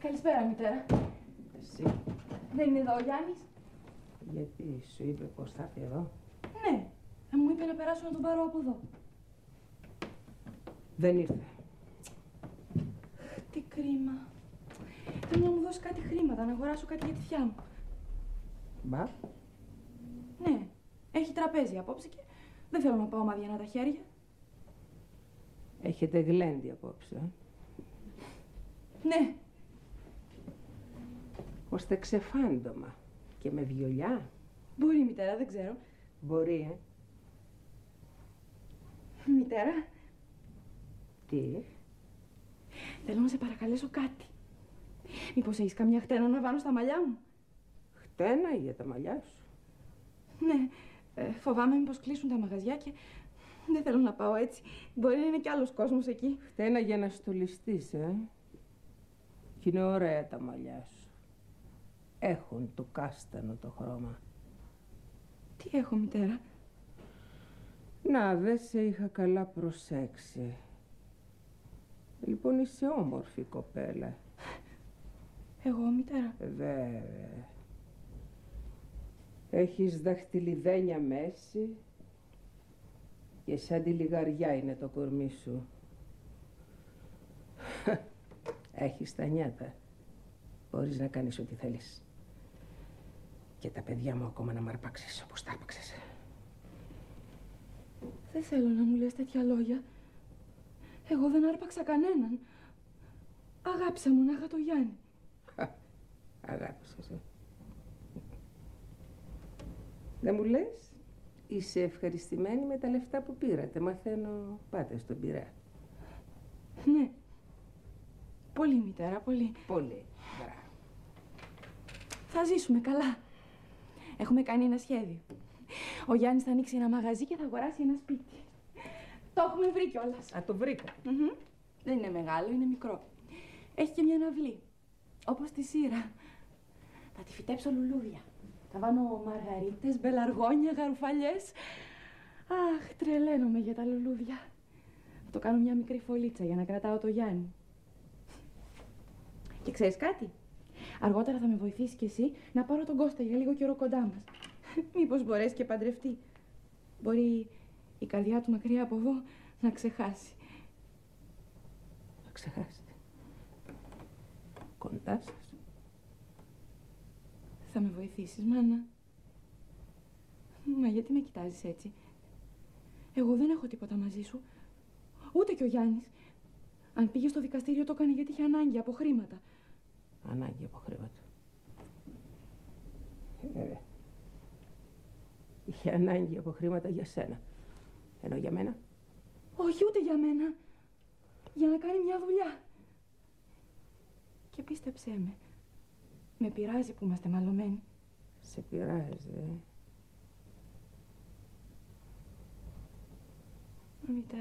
Καλησπέρα, μητέρα. Εσύ. Δεν είναι εδώ ο Γιάννης? Γιατί σου είπε πως θα έρθει εδώ? Ναι, μου είπε να περάσω να τον πάρω από εδώ. Δεν ήρθε. Τι κρίμα. Θέλω να μου δώσει κάτι χρήματα, να αγοράσω κάτι για τη θιά μου. Μπα. Ναι, έχει τραπέζι απόψε και δεν θέλω να πάω μαδιανά τα χέρια. Έχετε γλέντι απόψε. Ναι. Ώστε ξεφάντωμα. Και με βιολιά. Μπορεί, μητέρα, δεν ξέρω. Μπορεί, Μητέρα. Τι? Θέλω να σε παρακαλέσω κάτι. Μήπως έχεις καμιά χτένα να βάλω στα μαλλιά μου? Χτένα για τα μαλλιά σου? Ναι, φοβάμαι μήπως κλείσουν τα μαγαζιά και δεν θέλω να πάω έτσι. Μπορεί να είναι κι άλλος κόσμος εκεί. Χτένα για να στολιστείς, Κι είναι ωραία τα μαλλιά σου. Έχουν το κάστανο το χρώμα. Τι έχω, μητέρα? Να, δεν σε είχα καλά προσέξει. Λοιπόν, είσαι όμορφη κοπέλα. Εγώ, μητέρα? Βέβαια. Έχεις δαχτυλιδένια μέση και σαν τη λιγαριά είναι το κορμί σου. Έχεις τα νιάτα. Μπορείς να κάνεις ό,τι θέλεις. Και τα παιδιά μου ακόμα να μ' αρπάξεις όπως τα άρπαξες. Δεν θέλω να μου λες τέτοια λόγια. Εγώ δεν άρπαξα κανέναν. Αγάπησα μονάχα το Γιάννη. Αγάπησες, Δεν μου λες, είσαι ευχαριστημένη με τα λεφτά που πήρατε? Μαθαίνω, πάτε στον Πειραιά. Ναι. Πολύ, μητέρα, πολύ. Πολύ. Μπράβο. Θα ζήσουμε καλά. Έχουμε κάνει ένα σχέδιο. Ο Γιάννης θα ανοίξει ένα μαγαζί και θα αγοράσει ένα σπίτι. Το έχουμε βρει κιόλας. Α, το βρήκα. Δεν είναι μεγάλο, είναι μικρό. Έχει και μια αυλή. Όπως τη σειρά. Θα τη φυτέψω λουλούδια. Θα βάλω μαργαρίτες, μπελαργόνια, γαρουφαλιές. Αχ, τρελαίνομαι για τα λουλούδια. Θα το κάνω μια μικρή φωλίτσα για να κρατάω το Γιάννη. Και ξέρεις κάτι? Αργότερα θα με βοηθήσει κι εσύ να πάρω τον Κώστα για λίγο καιρό κοντά μας. Μήπως μπορέσει και παντρευτεί. Μπορεί η καρδιά του μακριά από εδώ να ξεχάσει. Να ξεχάσει. Κοντά σας. Θα με βοηθήσεις, μάνα? Μα γιατί με κοιτάζεις έτσι? Εγώ δεν έχω τίποτα μαζί σου. Ούτε κι ο Γιάννης. Αν πήγε στο δικαστήριο το έκανε γιατί είχε ανάγκη από χρήματα. Ανάγκη από χρήματα. Είχε ανάγκη από χρήματα για σένα. Ενώ για μένα? Όχι, ούτε για μένα. Για να κάνει μια δουλειά. Και πίστεψέ με πειράζει που είμαστε μαλωμένοι. Σε πειράζει, Μητέρα.